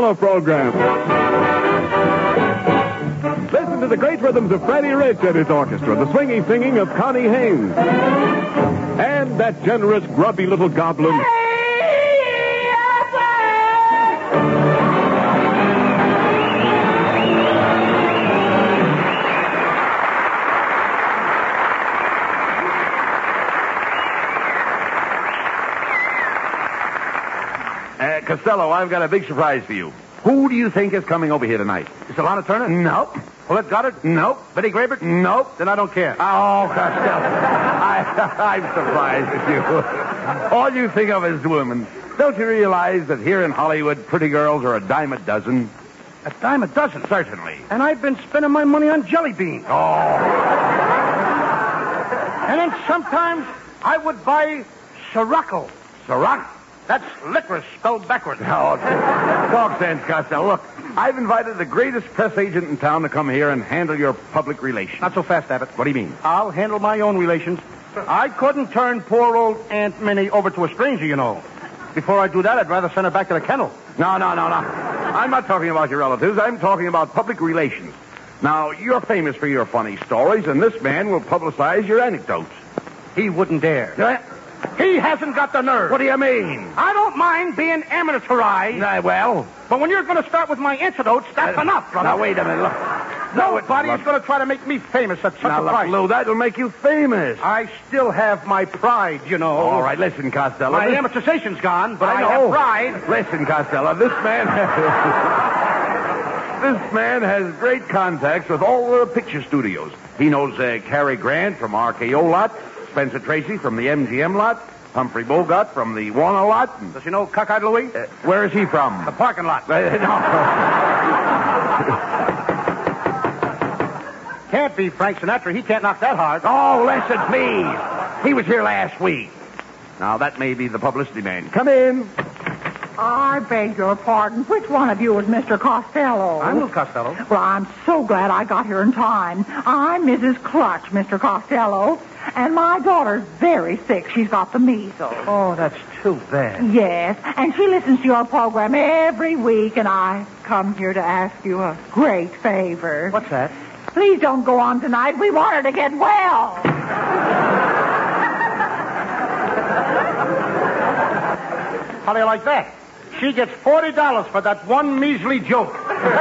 radio program. Listen to the great rhythms of Freddie Rich and his orchestra, the swinging singing of Connie Haynes, and that generous, grubby little goblin. Costello, I've got a big surprise for you. Who do you think is coming over here tonight? Is it Lana Turner? Nope. Paulette Goddard? Nope. Betty Grable? Nope. Then I don't care. Oh, Costello. I'm surprised at you. All you think of is women. Don't you realize that here in Hollywood, pretty girls are a dime a dozen? A dime a dozen? Certainly. And I've been spending my money on jelly beans. Oh. And then sometimes I would buy Sirocco. Ciroc? That's licorice spelled backwards. Oh, talk sense, Costello. Look, I've invited the greatest press agent in town to come here and handle your public relations. Not so fast, Abbott. What do you mean? I'll handle my own relations. I couldn't turn poor old Aunt Minnie over to a stranger, you know. Before I do that, I'd rather send her back to the kennel. No. I'm not talking about your relatives. I'm talking about public relations. Now, you're famous for your funny stories, and this man will publicize your anecdotes. He wouldn't dare. He hasn't got the nerve. What do you mean? I don't mind being amateurized. Well... But when you're going to start with my anecdotes, that's enough, brother. Now, wait a minute. Look. Nobody's going to try to make me famous at such a price. Lou, that'll make you famous. I still have my pride, you know. All right, listen, Costello. My amortization's gone, but I know. have pride. Listen, Costello, this man... This man has great contacts with all the picture studios. He knows Cary Grant from RKO lot, Spencer Tracy from the MGM lot, Humphrey Bogart from the Warner lot. Does he know Cockeyed Louie? Where is he from? The parking lot. No. Can't be Frank Sinatra. He can't knock that hard. Oh, listen, please. He was here last week. Now, that may be the publicity man. Come in. I beg your pardon. Which one of you is Mr. Costello? I'm Lou Costello. Well, I'm so glad I got here in time. I'm Mrs. Clutch, Mr. Costello. And my daughter's very sick. She's got the measles. Oh, that's too bad. Yes, and she listens to your program every week, and I come here to ask you a great favor. What's that? Please don't go on tonight. We want her to get well. How do you like that? She gets $40 for that one measly joke.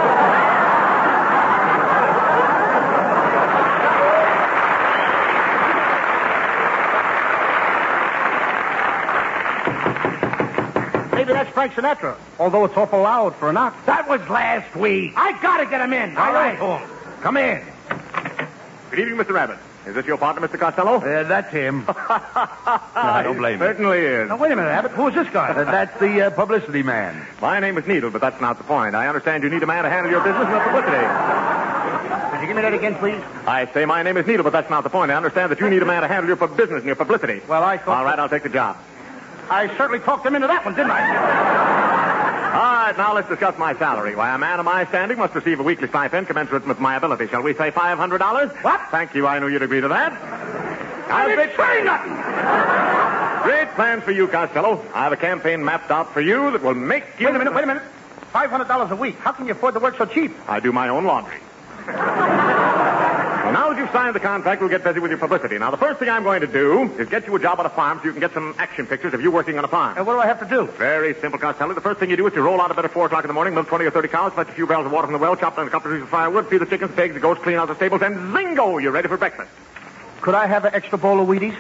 Maybe that's Frank Sinatra, although it's awful loud for a knock. That was last week. I gotta get him in. All right. To him. Come in. Good evening, Mr. Rabbit. Is this your partner, Mr. Costello? That's him. I don't blame you. Certainly is. Now, wait a minute, Abbott. Who is this guy? That's the publicity man. My name is Needle, but that's not the point. I understand you need a man to handle your business and the publicity. Could you give me that again, please? I say my name is Needle, but that's not the point. I understand that you need a man to handle your business and your publicity. Well, I thought... All right, I'll take the job. I certainly talked him into that one, didn't I? All right, now let's discuss my salary. Why, a man of my standing must receive a weekly stipend commensurate with my ability. Shall we say $500? What? Thank you. I knew you'd agree to that. I didn't say nothing. Great plans for you, Costello. I have a campaign mapped out for you that will make you... Wait a minute. $500 a week. How can you afford to work so cheap? I do my own laundry. Well, now that you've signed the contract, we'll get busy with your publicity. Now, the first thing I'm going to do is get you a job on a farm so you can get some action pictures of you working on a farm. And what do I have to do? Very simple, Costello. The first thing you do is you roll out of bed at 4 o'clock in the morning, milk 20 or 30 cows, fetch a few barrels of water from the well, chop down a couple of pieces of firewood, feed the chickens, pigs, the goats, clean out the stables, and zingo, you're ready for breakfast. Could I have an extra bowl of Wheaties?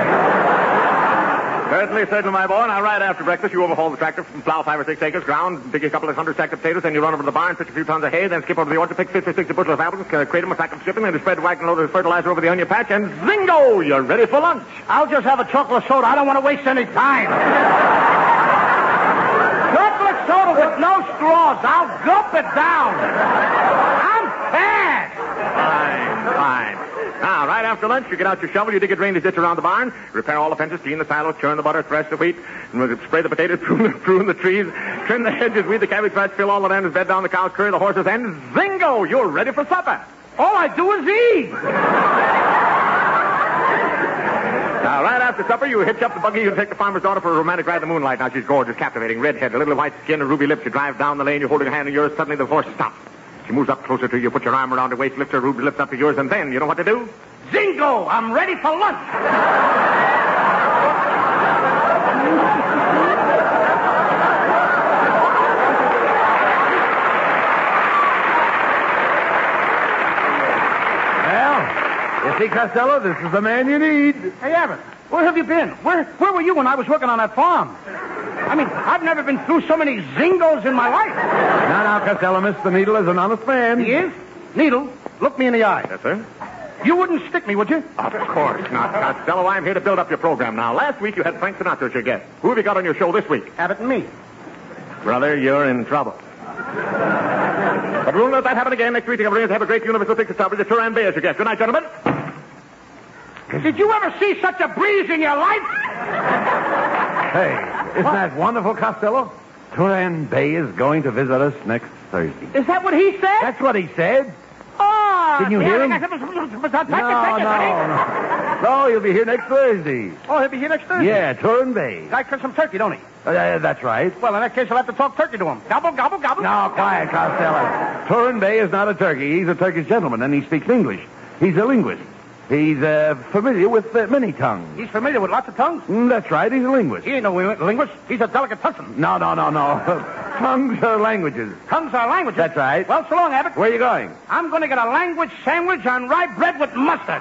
Certainly, my boy. Now, right after breakfast, you overhaul the tractor, plow 5 or 6 acres ground, dig a couple of 100 sacks of potatoes, then you run over to the barn, pitch a few tons of hay, then skip over to the orchard, pick 50 or 60 bushels of apples, crate them, a sack of shipping, then you spread the wagon load of fertilizer over the onion patch, and zingo! You're ready for lunch. I'll just have a chocolate soda. I don't want to waste any time. Chocolate soda with no straws. I'll gulp it down. I'm fast. Fine. Now, right after lunch, you get out your shovel, you dig a drainage ditch around the barn, repair all the fences, clean the silos, churn the butter, thresh the wheat, spray the potatoes, prune the trees, trim the hedges, weed the cabbage patch, fill all the lands, bed down the cows, curry the horses, and zingo! You're ready for supper. All I do is eat. Now, right after supper, you hitch up the buggy. You take the farmer's daughter for a romantic ride in the moonlight. Now, she's gorgeous, captivating, redhead, a little white skin and ruby lips. You drive down the lane. You're holding her hand in yours. Suddenly, the horse stops. She moves up closer to you. Put your arm around her waist, lift her ruby lips up to yours, and then, you know what to do? Zingo! I'm ready for lunch. See, Costello, this is the man you need. Hey, Abbott, where have you been? Where were you when I was working on that farm? I mean, I've never been through so many zingos in my life. Now, Costello, Mr. Needle is an honest man. He is? Needle, look me in the eye. Yes, sir? You wouldn't stick me, would you? Of course not, Costello. I'm here to build up your program now. Last week, you had Frank Sinatra as your guest. Who have you got on your show this week? Abbott and me. Brother, you're in trouble. But we'll let that happen again next week. We're going to have a great Universal Picture Star with Turan Bay as your guest. Good night, gentlemen. Did you ever see such a breeze in your life? Hey, isn't that wonderful, Costello? Turan Bay is going to visit us next Thursday. Is that what he said? That's what he said. Oh, Didn't you hear him? No, he'll be here next Thursday. Oh, he'll be here next Thursday? Yeah, Turan Bay. Guy cooks some turkey, don't he? That's right. Well, in that case, I'll have to talk turkey to him. Gobble, gobble, gobble. No, quiet, Costello. Turan Bay is not a turkey. He's a Turkish gentleman, and he speaks English. He's a linguist. He's familiar with many tongues. He's familiar with lots of tongues? That's right. He's a linguist. He ain't no linguist. He's a delicatessen. No. Tongues are languages. Tongues are languages? That's right. Well, so long, Abbott. Where are you going? I'm going to get a language sandwich on rye bread with mustard.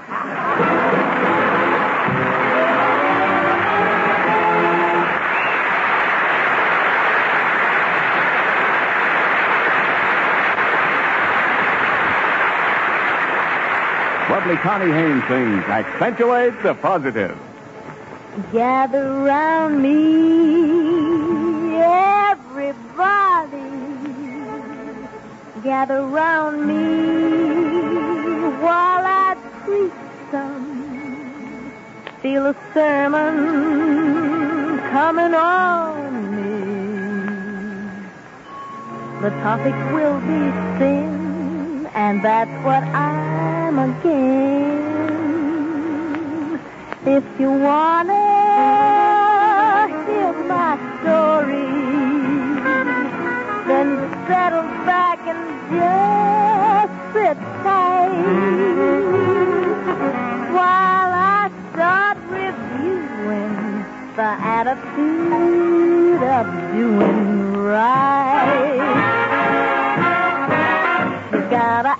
Lovely Connie Haynes sings Accentuate the Positive. Gather round me, everybody. Gather round me while I preach some. Feel a sermon coming on me. The topic will be sin, and that's what I'm again. If you wanna hear my story, then settle back and just sit tight while I start reviewing the attitude of doing right. You gotta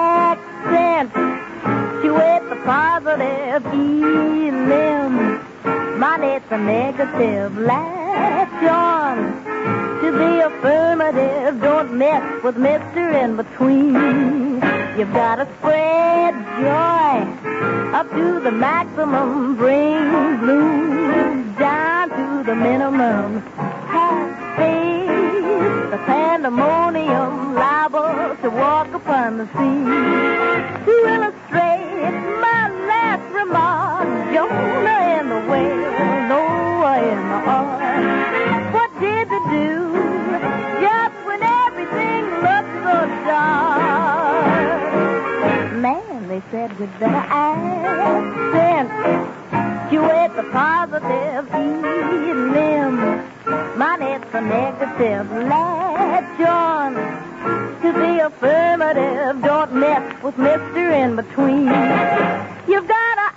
accentuate the positive elim. Mine, it's a negative. Latch on to the affirmative. Don't mess with Mr. In Between. You've got to spread joy up to the maximum. Bring blues down to the minimum. Have faith, the pandemonium liable to walk upon the sea. To illustrate my last remark, Jonah and the whale, Noah and the ark. What did they do just when everything looked so dark? Man, they said we'd better accentuate the positive elim. Mine, it's a negative. Latch on to the affirmative. Don't mess with Mr. In Between. You've got to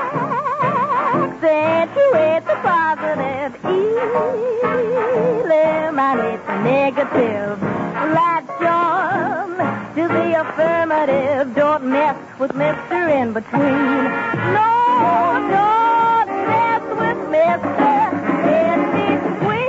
accentuate the positive elim. Mine, it's a negative. Latch on to the affirmative. Don't mess with Mr. In Between. No, don't mess with Mr. In Between.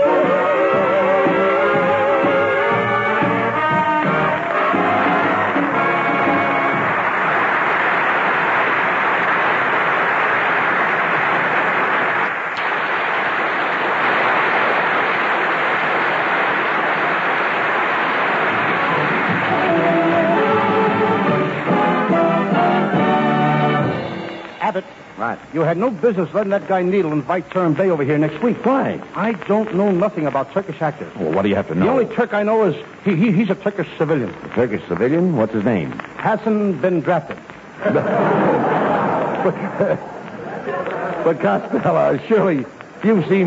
Abbott. Right. You had no business letting that guy Needle invite Turan Bay over here next week. Why? I don't know nothing about Turkish actors. Well, what do you have to know? The only Turk I know is he's a Turkish civilian. A Turkish civilian? What's his name? Hasn't been drafted. But Costello, surely you've seen...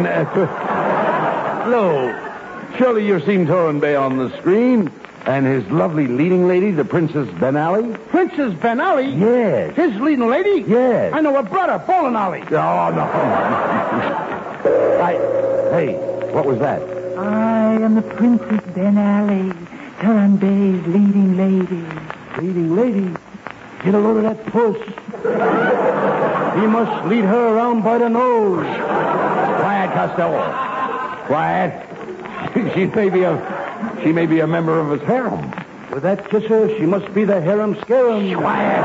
surely you've seen Turin Bay on the screen. And his lovely leading lady, the Princess Benally? Princess Benally? Yes. His leading lady? Yes. I know her brother, Bolinali. Oh, no. Hey, what was that? I am the Princess Benally, Turin Bay's leading lady. Leading lady? Get a load of that puss. He must lead her around by the nose. Quiet, Costello. Quiet. She may be a member of his harem. With that kisser, she must be the harem scarum. Quiet.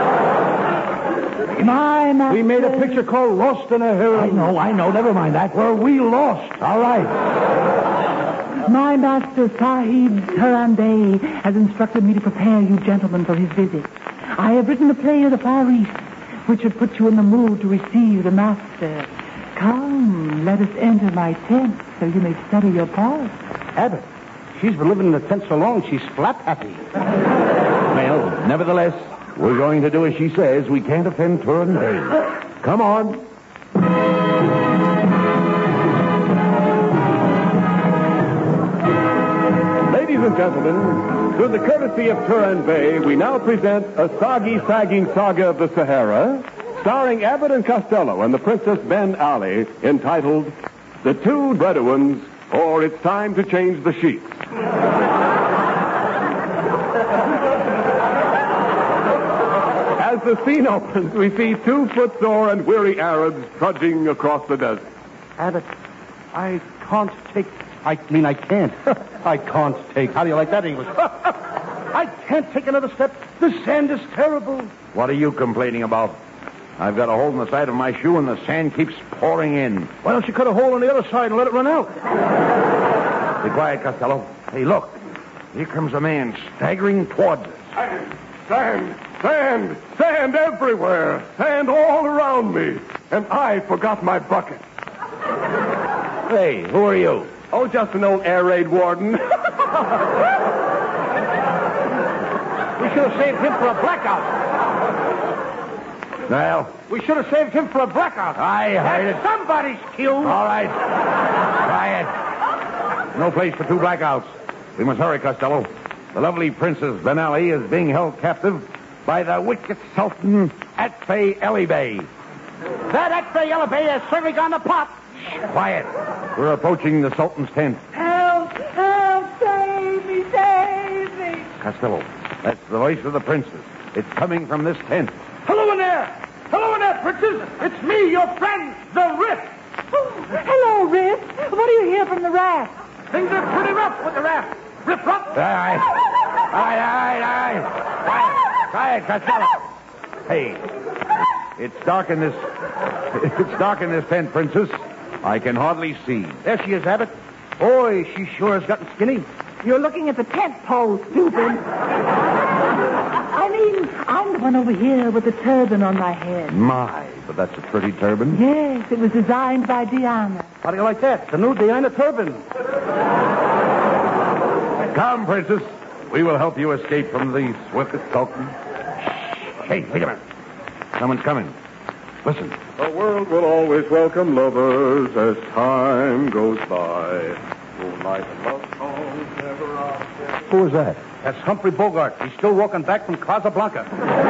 My master... We made a picture called Lost in a Harem. I know. Never mind that. Where we lost. All right. My master, Sahib Turin Bay, has instructed me to prepare you gentlemen for his visit. I have written a play of the Far East, which should put you in the mood to receive the master. Come, let us enter my tent so you may study your part. Abbott, she's been living in the tent so long, she's flap happy. Well, nevertheless, we're going to do as she says. We can't offend Turin Bay. Come on. Ladies and gentlemen, through the courtesy of Turin Bay, we now present a soggy-sagging saga of the Sahara, starring Abbott and Costello and the Princess Ben Ali, entitled The Two Bedouins, or It's Time to Change the Sheets. As the scene opens, we see two footsore and weary Arabs trudging across the desert. Abbott, I can't take... I can't. I can't take... How do you like that English? I can't take another step. The sand is terrible. What are you complaining about? I've got a hole in the side of my shoe and the sand keeps pouring in. Why don't you cut a hole on the other side and let it run out? Be quiet, Costello. Hey, look. Here comes a man staggering towards us. Sand everywhere. Sand all around me. And I forgot my bucket. Hey, who are you? Oh, just an old air raid warden. We should have saved him for a blackout. Well, We should have saved him for a blackout. I heard it. Somebody's killed. All right. Quiet. No place for two blackouts. We must hurry, Costello. The lovely Princess Benally is being held captive by the wicked Sultan Atfay Ali Bey. That Atfay Ali Bey has certainly gone to pot. Quiet. We're approaching the Sultan's tent. Help! Help! Save me! Save me! Costello, that's the voice of the princess. It's coming from this tent. Hello in there! Hello in there, princess! It's me, your friend, the Riff! Oh, hello, Riff. What do you hear from the raft? Things are pretty rough with the raft. Riff up! All right. Quiet, Costello. Hey, it's dark in this tent, princess. I can hardly see. There she is, Abbott. Boy, she sure has gotten skinny. You're looking at the tent pole, stupid. I'm the one over here with the turban on my head. My, but that's a pretty turban. Yes, it was designed by Diana. How do you like that? The new Diana turban. Come, princess. We will help you escape from the swift Sultan. Hey, wait a minute. Someone's coming. Listen. The world will always welcome lovers as time goes by. Moonlight and love songs never are. Who is that? That's Humphrey Bogart. He's still walking back from Casablanca.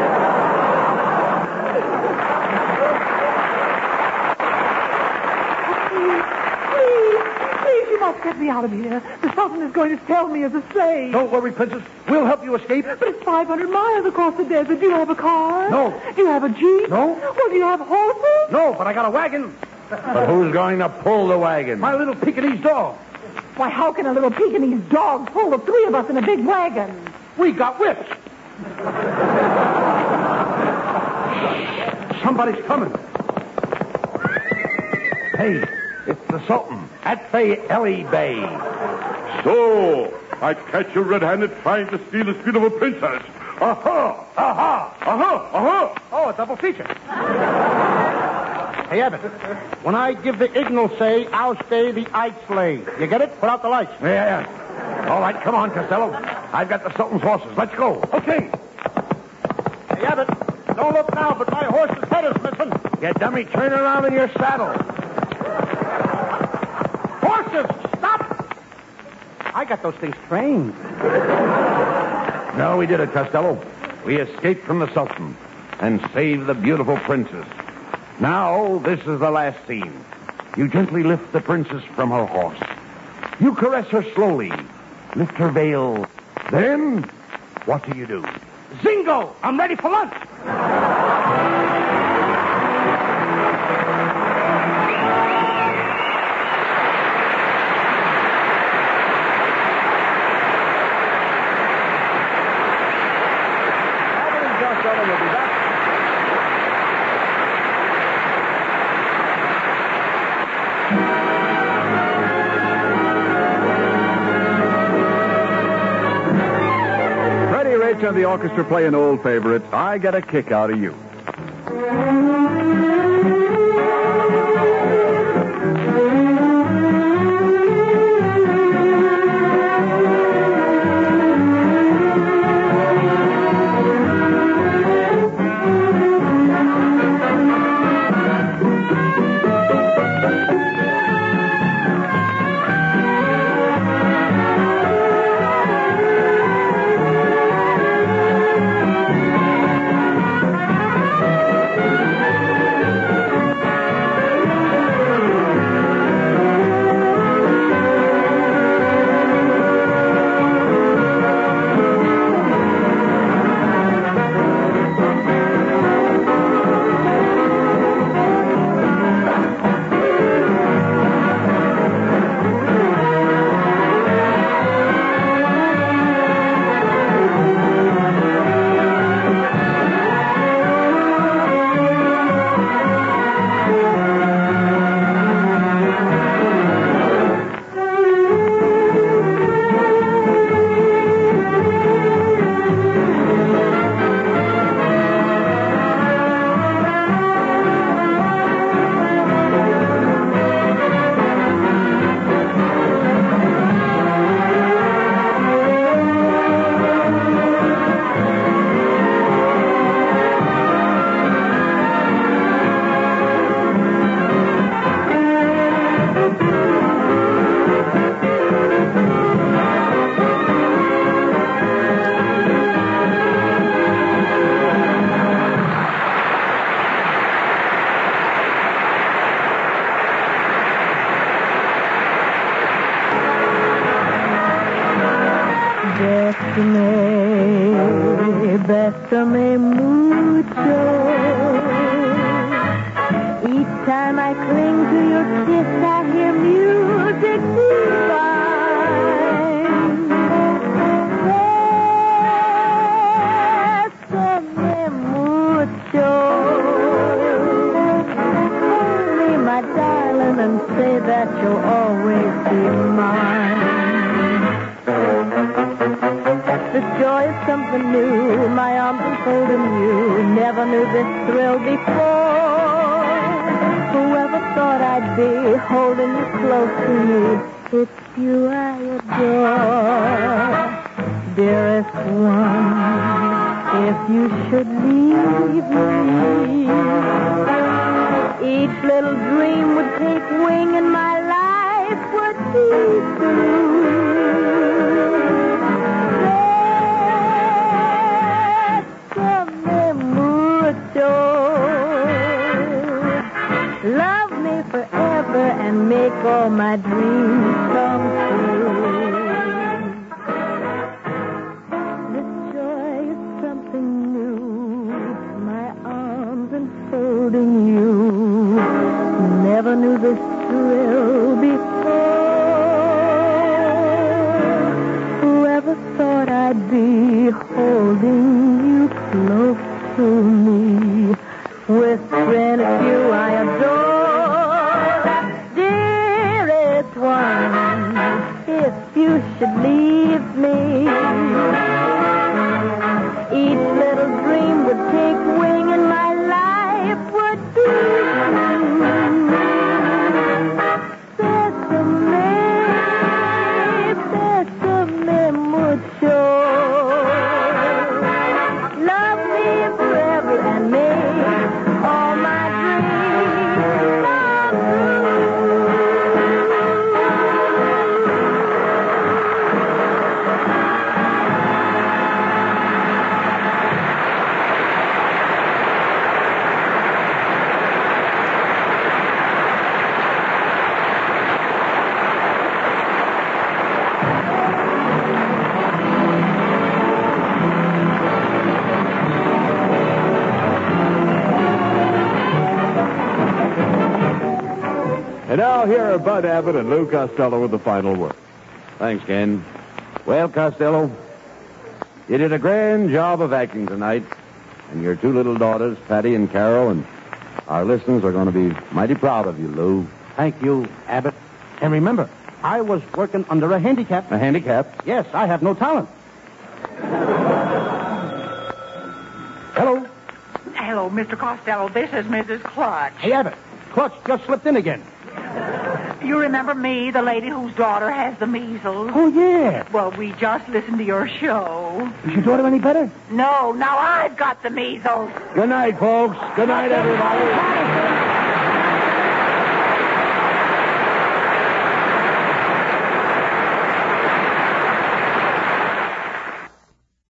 Please, you must get me out of here. The Sultan is going to sell me as a slave. Don't worry, princess. We'll help you escape. But it's 500 miles across the desert. Do you have a car? No. Do you have a jeep? No. Well, do you have horses? No, but I got a wagon. But who's going to pull the wagon? My little Pekingese dog. Why, how can a little Pekingese dog pull the three of us in a big wagon? We got whips. Somebody's coming. Hey, it's the Sultan, Atfay Ali Bey. So, I catch you red-handed trying to steal the speed of a princess. Aha! Aha! Aha! Aha! Oh, a double feature. Hey, Abbott, when I give the signal, say, I'll stay the I'd slay. You get it? Put out the lights. Yeah. All right, come on, Costello. I've got the Sultan's horses. Let's go. Okay. Hey, Abbott, don't look now, but my horse's head is missing. You dummy, turn around in your saddle. Horses, stop! I got those things trained. No, we did it, Costello. We escaped from the Sultan and saved the beautiful princess. Now, this is the last scene. You gently lift the princess from her horse. You caress her slowly. Lift her veil. Then, what do you do? Zingo! I'm ready for lunch. Abbott and Costello will be back. Freddie Rich and the orchestra play an old favorite, I Get a Kick Out of You. Bésame mucho. Each time I cling to your kiss, I hear music divine. Bésame mucho. Hold me, my darling, and say that you'll always be mine. This joy is something new, my arms enfolding you. Never knew this thrill before. Whoever thought I'd be holding you close to me? It's you I adore. Dearest one, if you should leave me, each little dream would take wing and my life would be through. Love me forever and make all my dreams come true. This joy is something new. My arms enfolding you. Never knew this thrill before. Whoever thought I'd be holding you close to me? With friends you I adore. Dearest one, if you should leave me, each little dream would take wing and my life would be Bésame mucho. Love me forever now here are Bud Abbott and Lou Costello with the final word. Thanks, Ken. Well, Costello, you did a grand job of acting tonight. And your two little daughters, Patty and Carol, and our listeners are going to be mighty proud of you, Lou. Thank you, Abbott. And remember, I was working under a handicap. A handicap? Yes, I have no talent. Hello. Hello, Mr. Costello. This is Mrs. Clutch. Hey, Abbott. Clutch just slipped in again. You remember me, the lady whose daughter has the measles? Oh, yeah. Well, we just listened to your show. Is your daughter any better? No, now I've got the measles. Good night, folks. Good night, everybody.